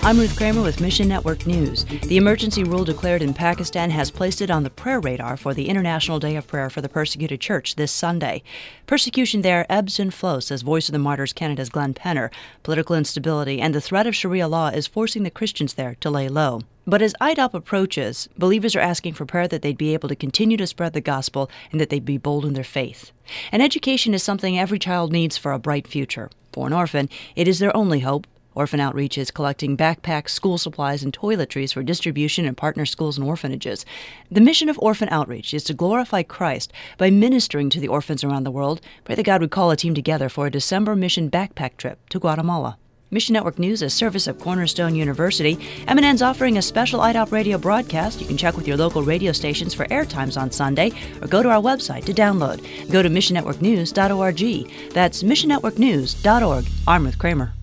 I'm Ruth Kramer with Mission Network News. The emergency rule declared in Pakistan has placed it on the prayer radar for the International Day of Prayer for the Persecuted Church this Sunday. Persecution there ebbs and flows, says Voice of the Martyrs Canada's Glenn Penner. Political instability and the threat of Sharia law is forcing the Christians there to lay low. But as IDOP approaches, believers are asking for prayer that they'd be able to continue to spread the gospel and that they'd be bold in their faith. And education is something every child needs for a bright future. For an orphan, it is their only hope. Orphan Outreach is collecting backpacks, school supplies, and toiletries for distribution in partner schools and orphanages. The mission of Orphan Outreach is to glorify Christ by ministering to the orphans around the world. Pray that God would call a team together for a December mission backpack trip to Guatemala. Mission Network News is a service of Cornerstone University. MNN's offering a special IDOP radio broadcast. You can check with your local radio stations for airtimes on Sunday or go to our website to download. Go to missionnetworknews.org. That's missionnetworknews.org. I'm Ruth Kramer.